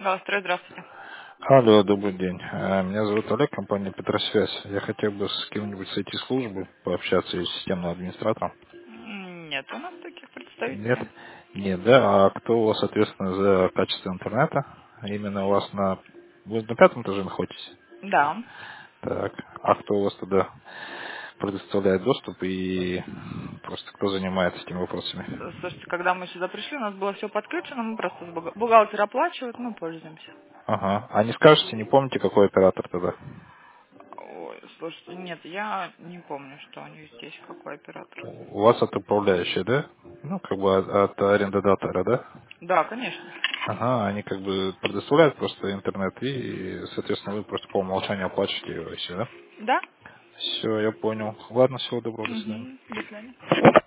Здравствуйте. Алло, добрый день. Меня зовут Олег, компания Петросвязь. Я хотел бы с кем-нибудь с IT-службы пообщаться или с системным администратором. Нет у нас таких Нет? представителей. Нет, да? А кто у вас ответственный за качество интернета? Именно у вас Вы на пятом этаже находитесь? Да. Так. А кто у вас туда предоставляет доступ и просто кто занимается этими вопросами? Слушайте, когда мы сюда пришли, у нас было все подключено, мы просто бухгалтер оплачивает, мы пользуемся. Ага. А не скажете, не помните, какой оператор тогда? Ой, слушайте, нет, я не помню, что у них здесь какой оператор. У вас от управляющей, да? Ну, как бы от арендодатора, да? Да, конечно. Ага, они как бы предоставляют просто интернет, и, соответственно, вы просто по умолчанию оплачиваете его, и все, да? Да? Все, я понял. Ладно, всего доброго, до свидания. Угу. До свидания.